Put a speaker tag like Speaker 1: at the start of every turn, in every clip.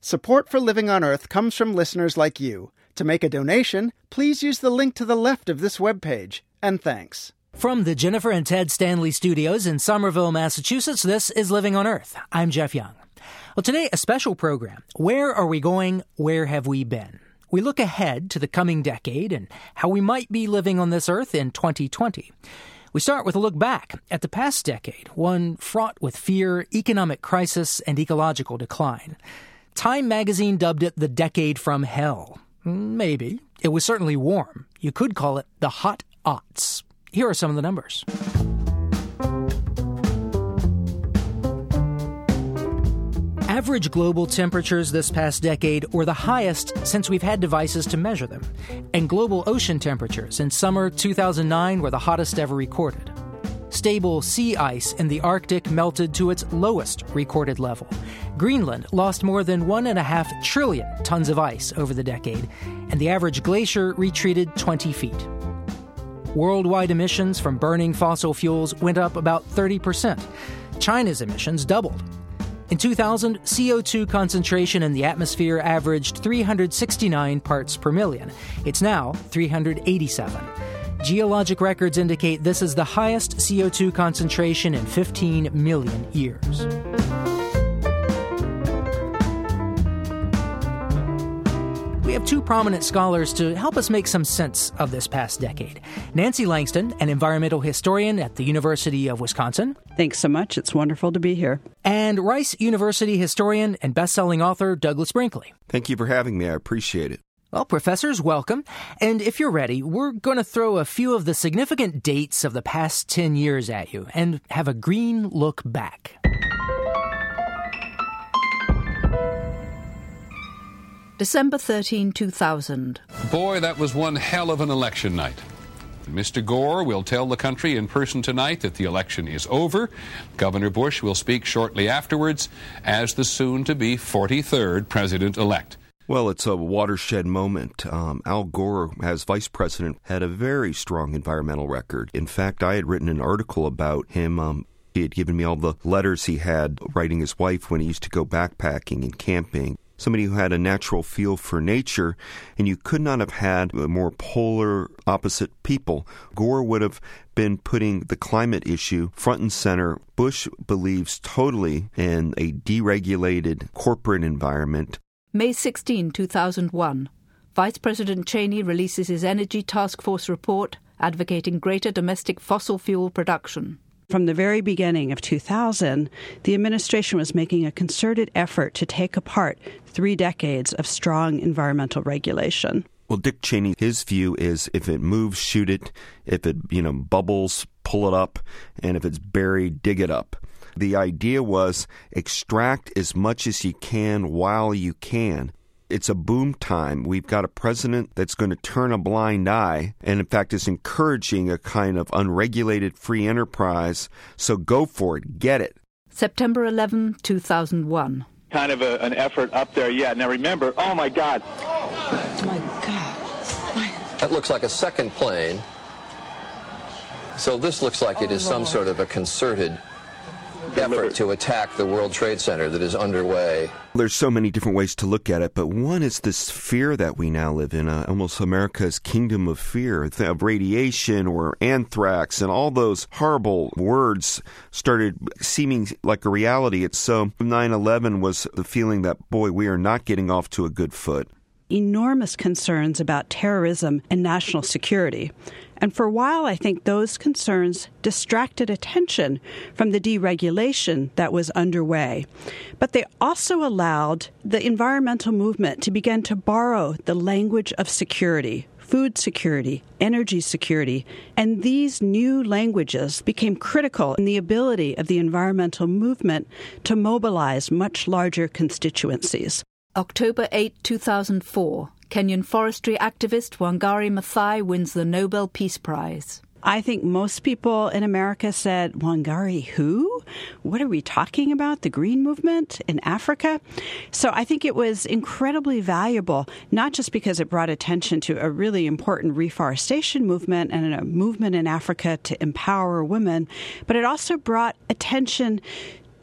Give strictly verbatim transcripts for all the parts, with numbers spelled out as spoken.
Speaker 1: Support for Living on Earth comes from listeners like you. To make a donation, please use the link to the left of this webpage. And thanks.
Speaker 2: From the Jennifer and Ted Stanley Studios in Somerville, Massachusetts, this is Living on Earth. I'm Jeff Young. Well, today, a special program. Where are we going? Where have we been? We look ahead to the coming decade and how we might be living on this Earth in twenty twenty. We start with a look back at the past decade, one fraught with fear, economic crisis, and ecological decline. Time magazine dubbed it the decade from hell. Maybe. It was certainly warm. You could call it the hot aughts. Here are some of the numbers. Average global temperatures this past decade were the highest since we've had devices to measure them. And global ocean temperatures in summer two thousand nine were the hottest ever recorded. Stable sea ice in the Arctic melted to its lowest recorded level. Greenland lost more than one and a half trillion tons of ice over the decade, and the average glacier retreated twenty feet. Worldwide emissions from burning fossil fuels went up about thirty percent. China's emissions doubled. In two thousand, C O two concentration in the atmosphere averaged three hundred sixty-nine parts per million. It's now three hundred eighty-seven. Geologic records indicate this is the highest C O two concentration in fifteen million years. We have two prominent scholars to help us make some sense of this past decade. Nancy Langston, an environmental historian at the University of Wisconsin.
Speaker 3: Thanks so much. It's wonderful to be here.
Speaker 2: And Rice University historian and best-selling author Douglas Brinkley.
Speaker 4: Thank you for having me. I appreciate it.
Speaker 2: Well, professors, welcome. And if you're ready, we're going to throw a few of the significant dates of the past ten years at you and have a green look back.
Speaker 5: December thirteenth, two thousand.
Speaker 6: Boy, that was one hell of an election night. Mister Gore will tell the country in person tonight that the election is over. Governor Bush will speak shortly afterwards as the soon-to-be forty-third president-elect.
Speaker 4: Well, it's a watershed moment. Um, Al Gore, as vice president, had a very strong environmental record. In fact, I had written an article about him. Um, he had given me all the letters he had writing his wife when he used to go backpacking and camping. Somebody who had a natural feel for nature, and you could not have had more polar opposite people. Gore would have been putting the climate issue front and center. Bush believes totally in a deregulated corporate environment.
Speaker 5: May sixteenth, two thousand one. Vice President Cheney releases his Energy Task Force report advocating greater domestic fossil fuel production.
Speaker 3: From the very beginning of two thousand, the administration was making a concerted effort to take apart three decades of strong environmental regulation.
Speaker 4: Well, Dick Cheney, his view is if it moves, shoot it. If it, you know, bubbles, pull it up. And if it's buried, dig it up. The idea was extract as much as you can while you can. It's a boom time. We've got a president that's going to turn a blind eye and, in fact, is encouraging a kind of unregulated free enterprise. So go for it. Get it.
Speaker 5: September eleventh, two thousand one.
Speaker 7: Kind of a, an effort up there. Yeah. Now remember, oh, my God.
Speaker 8: Oh, my God. That looks like a second plane. So this looks like it is some sort of a concerted effort to attack the World Trade Center that is underway.
Speaker 4: There's so many different ways to look at it, but one is this fear that we now live in, uh, almost America's kingdom of fear, of radiation or anthrax, and all those horrible words started seeming like a reality. It's so nine eleven was the feeling that, boy, we are not getting off to a good foot.
Speaker 3: Enormous concerns about terrorism and national security. And for a while, I think those concerns distracted attention from the deregulation that was underway. But they also allowed the environmental movement to begin to borrow the language of security, food security, energy security, and these new languages became critical in the ability of the environmental movement to mobilize much larger constituencies.
Speaker 5: October eighth, two thousand four. Kenyan forestry activist Wangari Maathai wins the Nobel Peace Prize.
Speaker 3: I think most people in America said, Wangari who? What are we talking about? The Green Movement in Africa? So I think it was incredibly valuable, not just because it brought attention to a really important reforestation movement and a movement in Africa to empower women, but it also brought attention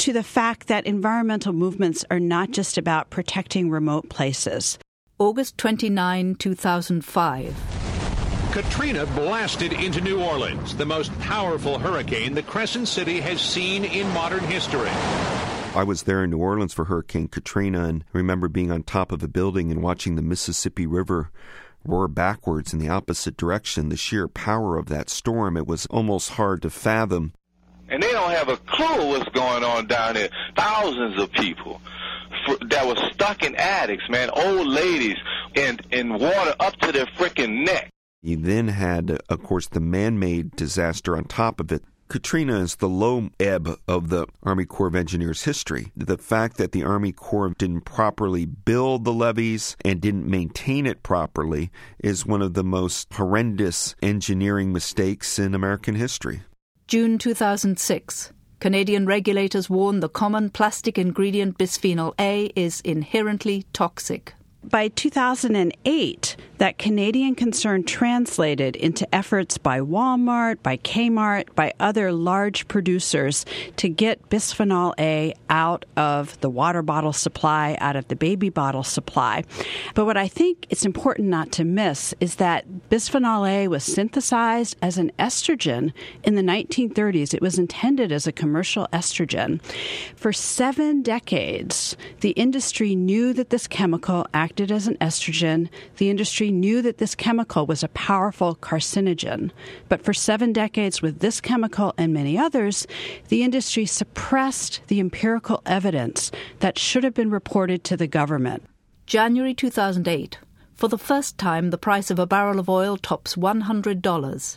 Speaker 3: to the fact that environmental movements are not just about protecting remote places.
Speaker 5: August twenty-ninth, two thousand five.
Speaker 9: Katrina blasted into New Orleans, the most powerful hurricane the Crescent City has seen in modern history.
Speaker 4: I was there in New Orleans for Hurricane Katrina and remember being on top of a building and watching the Mississippi River roar backwards in the opposite direction. The sheer power of that storm, it was almost hard to fathom.
Speaker 10: And they don't have a clue what's going on down there. Thousands of people for, that were stuck in attics, man, old ladies in, in water up to their freaking neck.
Speaker 4: You then had, of course, the man-made disaster on top of it. Katrina is the low ebb of the Army Corps of Engineers history. The fact that the Army Corps didn't properly build the levees and didn't maintain it properly is one of the most horrendous engineering mistakes in American history.
Speaker 5: June two thousand six. Canadian regulators warn the common plastic ingredient bisphenol A is inherently toxic.
Speaker 3: By two thousand eight, that Canadian concern translated into efforts by Walmart, by Kmart, by other large producers to get bisphenol A out of the water bottle supply, out of the baby bottle supply. But what I think it's important not to miss is that bisphenol A was synthesized as an estrogen in the nineteen thirties. It was intended as a commercial estrogen. For seven decades, the industry knew that this chemical acted as an estrogen. The industry knew that this chemical was a powerful carcinogen. But for seven decades with this chemical and many others, the industry suppressed the empirical evidence that should have been reported to the government.
Speaker 5: January two thousand eight. For the first time, the price of a barrel of oil tops one hundred dollars.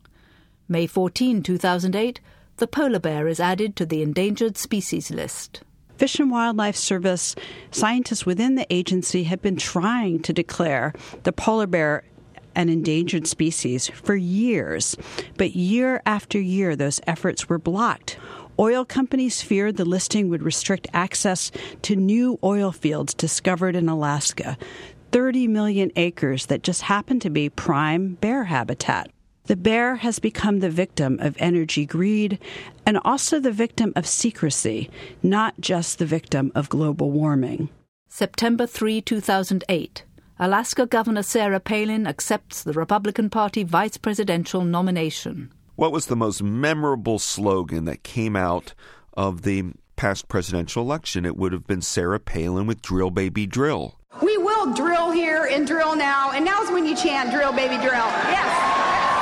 Speaker 5: May fourteenth, two thousand eight. The polar bear is added to the endangered species list.
Speaker 3: Fish and Wildlife Service scientists within the agency have been trying to declare the polar bear an endangered species for years. But year after year, those efforts were blocked. Oil companies feared the listing would restrict access to new oil fields discovered in Alaska, thirty million acres that just happen to be prime bear habitat. The bear has become the victim of energy greed and also the victim of secrecy, not just the victim of global warming.
Speaker 5: September third, two thousand eight. Alaska Governor Sarah Palin accepts the Republican Party vice presidential nomination.
Speaker 4: What was the most memorable slogan that came out of the past presidential election? It would have been Sarah Palin with "Drill, Baby, Drill."
Speaker 11: We will drill here and drill now, and now's when you chant "Drill, Baby, Drill." Yes.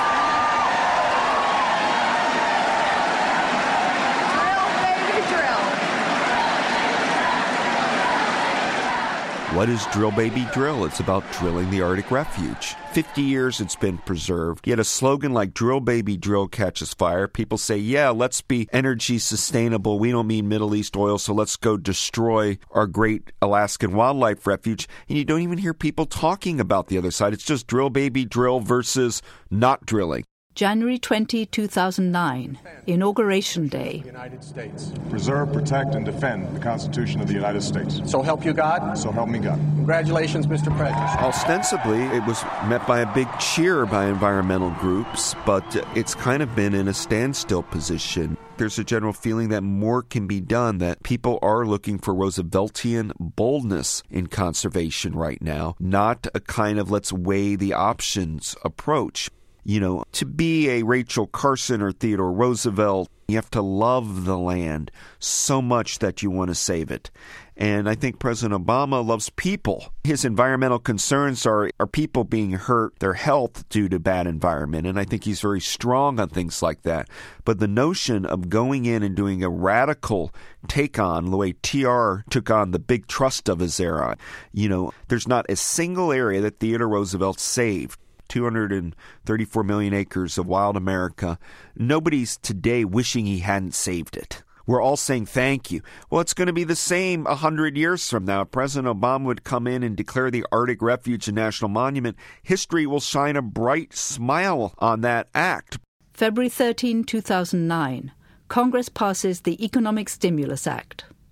Speaker 4: What is Drill Baby Drill? It's about drilling the Arctic refuge. Fifty years it's been preserved. Yet a slogan like Drill Baby Drill catches fire. People say, yeah, let's be energy sustainable. We don't mean Middle East oil, so let's go destroy our great Alaskan wildlife refuge. And you don't even hear people talking about the other side. It's just Drill Baby Drill versus not drilling.
Speaker 5: January twentieth, two thousand nine, Inauguration Day.
Speaker 12: United States. Preserve, protect, and defend the Constitution of the United States.
Speaker 13: So help you God?
Speaker 12: So help me God.
Speaker 13: Congratulations, Mister President.
Speaker 4: Ostensibly, it was met by a big cheer by environmental groups, but it's kind of been in a standstill position. There's a general feeling that more can be done, that people are looking for Rooseveltian boldness in conservation right now, not a kind of let's weigh the options approach. You know, to be a Rachel Carson or Theodore Roosevelt, you have to love the land so much that you want to save it. And I think President Obama loves people. His environmental concerns are, are people being hurt, their health due to bad environment. And I think he's very strong on things like that. But the notion of going in and doing a radical take on the way T R took on the big trust of his era, you know, there's not a single area that Theodore Roosevelt saved. two hundred thirty-four million acres of wild America. Nobody's today wishing he hadn't saved it. We're all saying thank you. Well, it's going to be the same one hundred years from now. If President Obama would come in and declare the Arctic Refuge a national monument, history will shine a bright smile on that act.
Speaker 5: February thirteenth, two thousand nine. Congress passes the Economic Stimulus Act.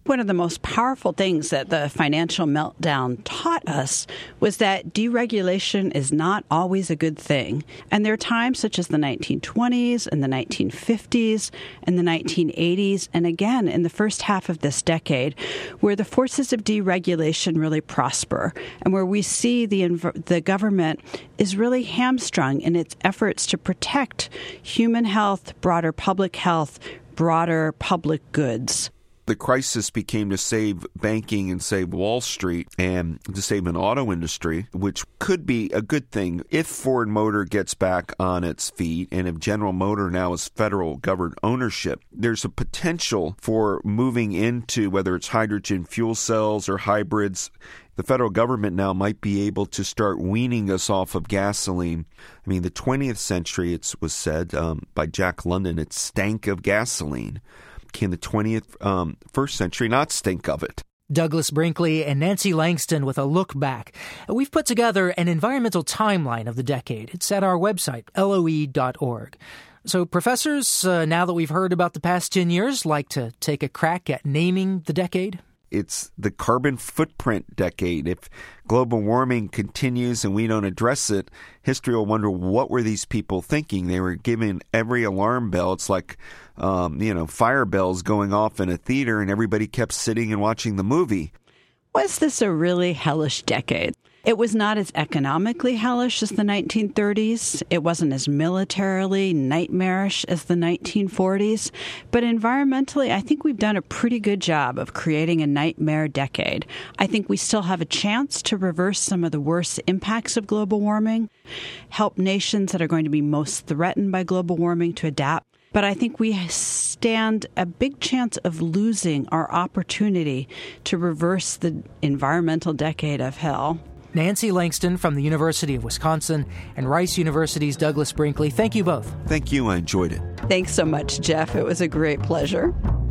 Speaker 3: One of the most powerful things that the financial meltdown taught us was that deregulation is not always a good thing. And there are times such as the nineteen twenties and the nineteen fifties and the nineteen eighties, and again in the first half of this decade, where the forces of deregulation really prosper and where we see the inv- the government is really hamstrung in its efforts to protect human health, broader public health, broader public goods.
Speaker 4: The crisis became to save banking and save Wall Street and to save an auto industry, which could be a good thing if Ford Motor gets back on its feet and if General Motor now is federal government ownership. There's a potential for moving into whether it's hydrogen fuel cells or hybrids. The federal government now might be able to start weaning us off of gasoline. I mean, the twentieth century, it was said um, by Jack London, it stank of gasoline. Can the twentieth um, first century not stink of it?
Speaker 2: Douglas Brinkley and Nancy Langston with a look back. We've put together an environmental timeline of the decade. It's at our website, L O E dot org. So professors, uh, now that we've heard about the past ten years, like to take a crack at naming the decade?
Speaker 4: It's the carbon footprint decade. If global warming continues and we don't address it, history will wonder, what were these people thinking? They were given every alarm bell. It's like, um, you know, fire bells going off in a theater, and everybody kept sitting and watching the movie.
Speaker 3: Was this a really hellish decade? It was not as economically hellish as the nineteen thirties. It wasn't as militarily nightmarish as the nineteen forties. But environmentally, I think we've done a pretty good job of creating a nightmare decade. I think we still have a chance to reverse some of the worst impacts of global warming, help nations that are going to be most threatened by global warming to adapt. But I think we stand a big chance of losing our opportunity to reverse the environmental decade of hell.
Speaker 2: Nancy Langston from the University of Wisconsin and Rice University's Douglas Brinkley, thank you both.
Speaker 4: Thank you. I enjoyed it.
Speaker 3: Thanks so much, Jeff. It was a great pleasure.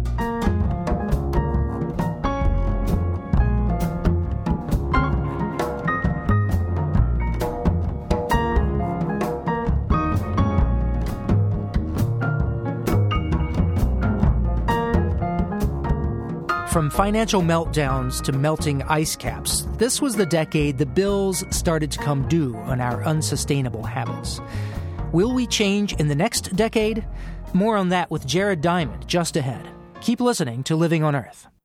Speaker 2: From financial meltdowns to melting ice caps, this was the decade the bills started to come due on our unsustainable habits. Will we change in the next decade? More on that with Jared Diamond just ahead. Keep listening to Living on Earth.